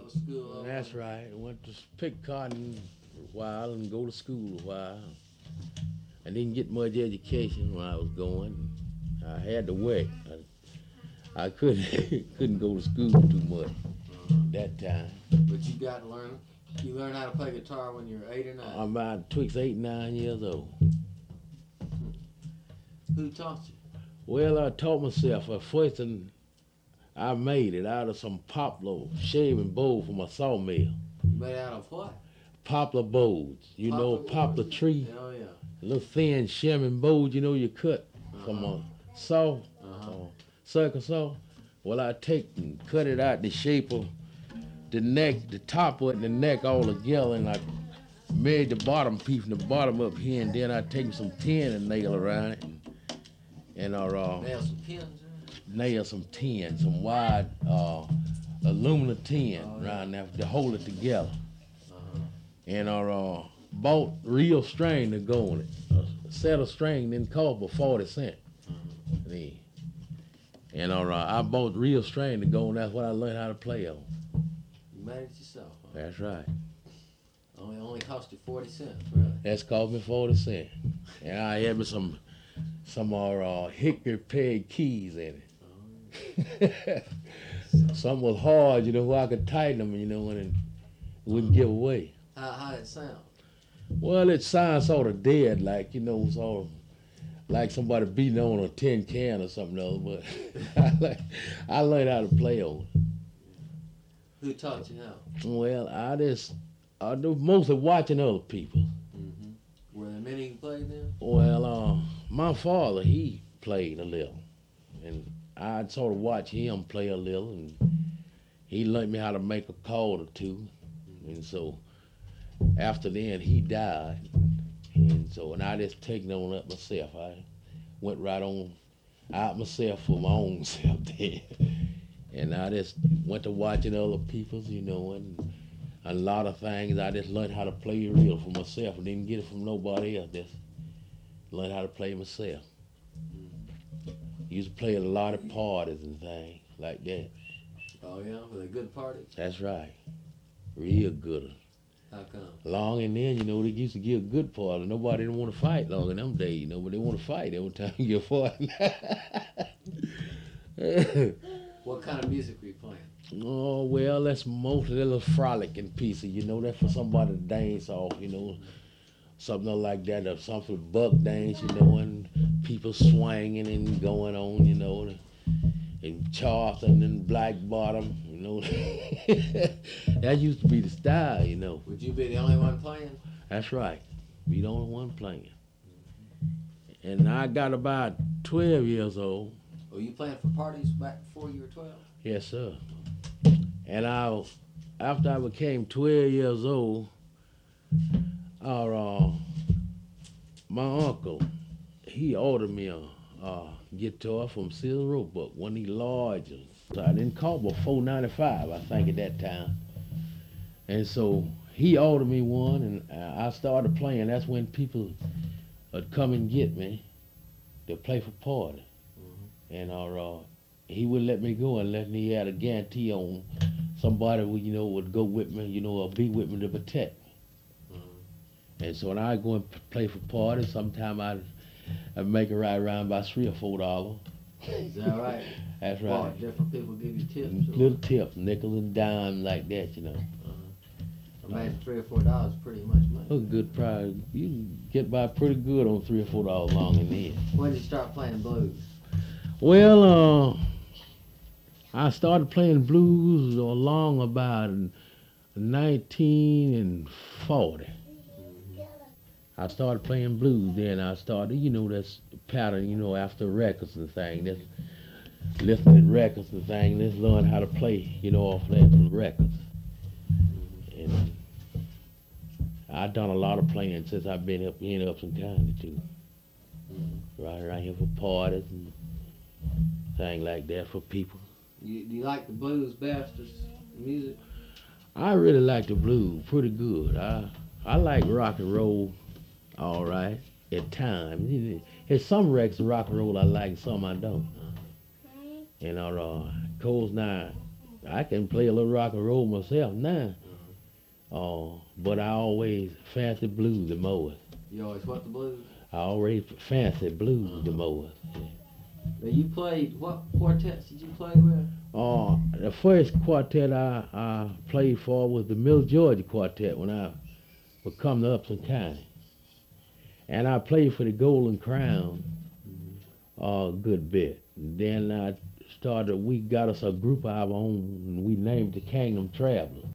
to school. That's right. I went to pick cotton a while and go to school a while. I didn't get much education when I was going. I had to work. I couldn't couldn't go to school too much that time. But you got to learn. You learned how to play guitar when you were 8 or 9. I'm about twixt 8 and 9 years old. Who taught you? Well, I taught myself. First, and I made it out of some poplar shaving bowl from a sawmill. You made out of what? Poplar bowls. You know, poplar boards? tree. Oh yeah. Little thin shimming bowls, you know, you cut from a saw, circle saw. Well, I take and cut it out the shape of the neck, the top of it and the neck all together, and I made the bottom piece from the bottom up here, and then I take some tin and nail around it, and Nail some pins in it? nail some tin, some wide aluminum tin around there to hold it together. And bought real string to go on it. A set of string didn't cost but 40 cents. And I bought real string to go on. That's what I learned how to play on. You made it yourself. Huh? That's right. Only cost you 40 cents, really. That's cost me 40 cents. And I had me some hickory peg keys in it. Some was hard, you know, where I could tighten them, you know, and it wouldn't give away. How did it sound? Well, it sounds sort of dead, like, you know, sort of like somebody beating on a tin can or something else, but I learned how to play on it. Who taught you how? Well, I do mostly watching other people. Mm-hmm. Were there many who played then? Well, my father, he played a little, and I'd sort of watch him play a little, and he learned me how to make a chord or two, and so after then he died, and I just taken on up myself. I went right on out myself for my own self then, and I just went to watching other people's, you know, and a lot of things I just learned how to play real for myself. I didn't get it from nobody else. Just learned how to play myself. Used to play at a lot of parties and things like that. Oh yeah, were they good parties? That's right, real good. How come? Long and then, you know, they used to give a good party. Nobody didn't want to fight long in them days, you know, but they want to fight every time you get a party. What kind of music were you playing? Oh, well, that's mostly a little frolicking pieces, you know, that's for somebody to dance off, you know, something like that, or something buck dance, you know, and people swinging and going on, you know, and Charleston and Black Bottom, you know. That used to be the style, you know. Would you be the only one playing? That's right. Be the only one playing. And I got about 12 years old. Were you playing for parties back before you were 12? Yes, sir. And after I became 12 years old, my uncle, he ordered me a guitar from Sears Roebuck, one of these large ones. So I didn't cost but $4.95, I think, at that time. And so he ordered me one, and I started playing. That's when people would come and get me to play for party. And he would let me go unless he had a guarantee on somebody who, you know, would go with me, you know, or be with me to protect me. And so when I go and play for parties, sometimes I'd make it right around about $3 or $4. Is that right? That's right. Well, different people give you tips. Little tips, nickels and dimes like that, you know. Imagine $3 or $4 is pretty much money. A good price. You can get by pretty good on $3 or $4 long in the end. When did you start playing blues? Well, I started playing blues along about 1940. I started playing blues then. I started, you know, that's the pattern, you know, after records and things. That's listening to records and things. Let's learn how to play, you know, off that records. And I've done a lot of playing since I've been up in Upson County too. Right around here for parties and things like that for people. Do you like the blues best as music? I really like the blues pretty good. I like rock and roll, all right, at times. There's some records of rock and roll I like, some I don't. And of course now, I can play a little rock and roll myself now. But I always fancy blues the most. You always what the blues? I always fancy blues the most. Now you played, what quartets did you play with? The first quartet I played for was the Middle Georgia Quartet when I was coming to Upson County. And I played for the Golden Crown a good bit. Then we got us a group of our own, and we named the Kingdom Travelers.